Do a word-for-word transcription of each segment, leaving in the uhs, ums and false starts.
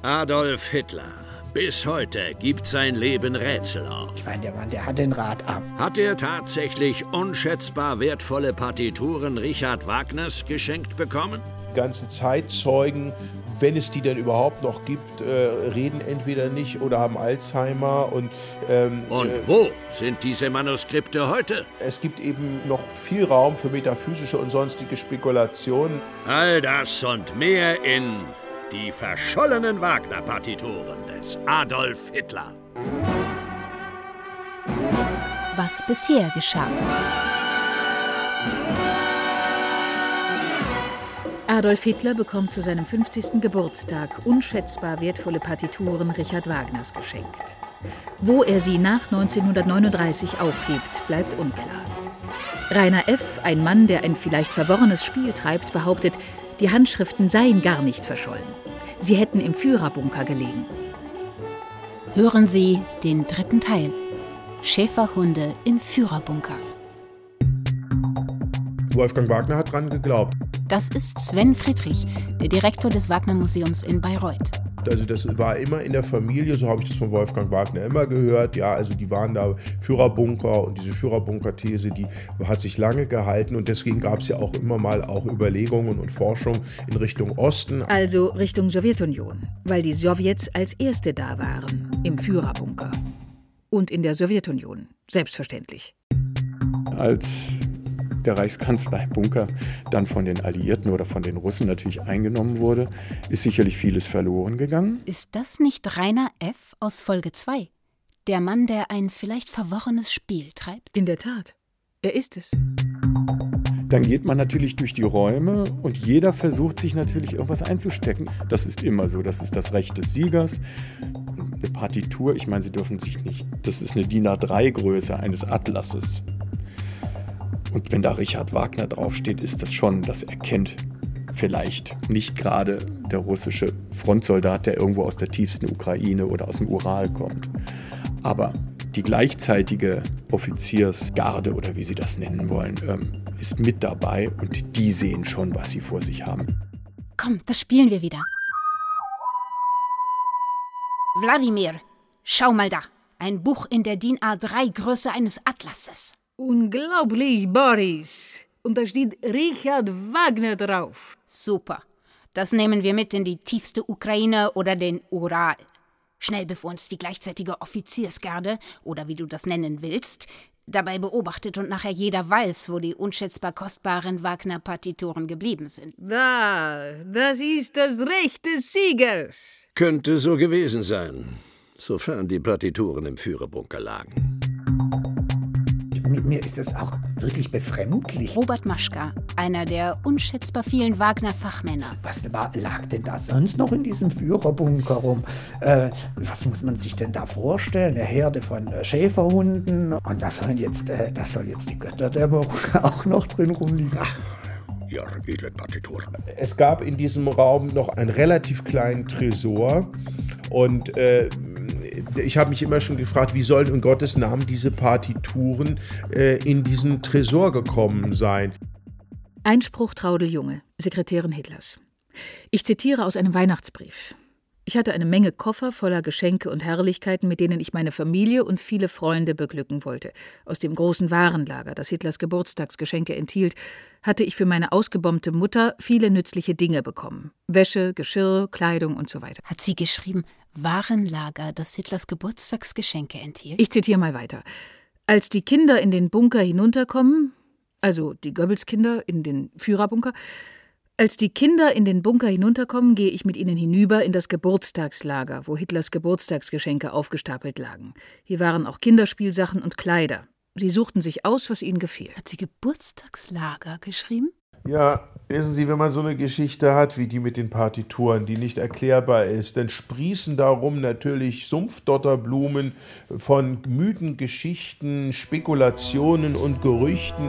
Adolf Hitler. Bis heute gibt sein Leben Rätsel auf. Ich meine, der Mann, der hat den Rat ab. Hat er tatsächlich unschätzbar wertvolle Partituren Richard Wagners geschenkt bekommen? Die ganzen Zeitzeugen, wenn es die denn überhaupt noch gibt, äh, reden entweder nicht oder haben Alzheimer. Und, ähm, und äh, wo sind diese Manuskripte heute? Es gibt eben noch viel Raum für metaphysische und sonstige Spekulationen. All das und mehr in Die verschollenen Wagner-Partituren des Adolf Hitler. Was bisher geschah. Adolf Hitler bekommt zu seinem fünfzigsten Geburtstag unschätzbar wertvolle Partituren Richard Wagners geschenkt. Wo er sie nach neunzehnhundertneununddreißig aufhebt, bleibt unklar. Rainer F., ein Mann, der ein vielleicht verworrenes Spiel treibt, behauptet, die Handschriften seien gar nicht verschollen. Sie hätten im Führerbunker gelegen. Hören Sie den dritten Teil. Schäferhunde im Führerbunker. Wolfgang Wagner hat dran geglaubt. Das ist Sven Friedrich, der Direktor des Wagner-Museums in Bayreuth. Also das war immer in der Familie, so habe ich das von Wolfgang Wagner immer gehört. Ja, also die waren da Führerbunker und diese Führerbunker-These, die hat sich lange gehalten und deswegen gab es ja auch immer mal auch Überlegungen und Forschung in Richtung Osten. Also Richtung Sowjetunion, weil die Sowjets als Erste da waren im Führerbunker. Und in der Sowjetunion, selbstverständlich. Als der Reichskanzleibunker dann von den Alliierten oder von den Russen natürlich eingenommen wurde, ist sicherlich vieles verloren gegangen. Ist das nicht Rainer F. aus Folge zwei? Der Mann, der ein vielleicht verworrenes Spiel treibt? In der Tat. Er ist es. Dann geht man natürlich durch die Räume und jeder versucht sich natürlich irgendwas einzustecken. Das ist immer so, das ist das Recht des Siegers. Eine Partitur, ich meine, Sie dürfen sich nicht, das ist eine D I N A drei Größe eines Atlases. Und wenn da Richard Wagner draufsteht, ist das schon, das erkennt vielleicht nicht gerade der russische Frontsoldat, der irgendwo aus der tiefsten Ukraine oder aus dem Ural kommt. Aber die gleichzeitige Offiziersgarde oder wie Sie das nennen wollen, ähm, ist mit dabei und die sehen schon, was sie vor sich haben. Komm, das spielen wir wieder. Wladimir, schau mal da. Ein Buch in der D I N A drei Größe eines Atlases. Unglaublich, Boris. Und da steht Richard Wagner drauf. Super. Das nehmen wir mit in die tiefste Ukraine oder den Ural. Schnell, bevor uns die gleichzeitige Offiziersgarde, oder wie du das nennen willst, dabei beobachtet und nachher jeder weiß, wo die unschätzbar kostbaren Wagner-Partituren geblieben sind. Da, das ist das Recht des Siegers. Könnte so gewesen sein, sofern die Partituren im Führerbunker lagen. Mir ist es auch wirklich befremdlich. Robert Maschka, einer der unschätzbar vielen Wagner-Fachmänner. Was war, lag denn da sonst noch in diesem Führerbunker rum? Äh, was muss man sich denn da vorstellen? Eine Herde von äh, Schäferhunden. Und das sollen jetzt, äh, das soll jetzt die Götterdämmerung auch noch drin rumliegen. Ach, ja, edle Partitur. Es gab in diesem Raum noch einen relativ kleinen Tresor und äh, ich habe mich immer schon gefragt, wie sollen in Gottes Namen diese Partituren äh, in diesen Tresor gekommen sein? Einspruch Traudl Junge, Sekretärin Hitlers. Ich zitiere aus einem Weihnachtsbrief. Ich hatte eine Menge Koffer voller Geschenke und Herrlichkeiten, mit denen ich meine Familie und viele Freunde beglücken wollte. Aus dem großen Warenlager, das Hitlers Geburtstagsgeschenke enthielt, hatte ich für meine ausgebombte Mutter viele nützliche Dinge bekommen. Wäsche, Geschirr, Kleidung und so weiter. Hat sie geschrieben, Warenlager, das Hitlers Geburtstagsgeschenke enthielt? Ich zitiere mal weiter. Als die Kinder in den Bunker hinunterkommen, also die Goebbels-Kinder in den Führerbunker, Als die Kinder in den Bunker hinunterkommen, gehe ich mit ihnen hinüber in das Geburtstagslager, wo Hitlers Geburtstagsgeschenke aufgestapelt lagen. Hier waren auch Kinderspielsachen und Kleider. Sie suchten sich aus, was ihnen gefiel. Hat sie Geburtstagslager geschrieben? Ja, wissen Sie, wenn man so eine Geschichte hat wie die mit den Partituren, die nicht erklärbar ist, dann sprießen darum natürlich Sumpfdotterblumen von Mythen, Geschichten, Spekulationen und Gerüchten.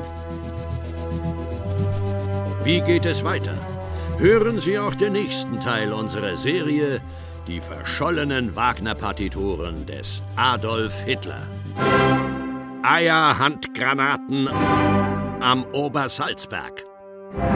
Wie geht es weiter? Hören Sie auch den nächsten Teil unserer Serie Die verschollenen Wagner-Partituren des Adolf Hitler. Eierhandgranaten am Obersalzberg.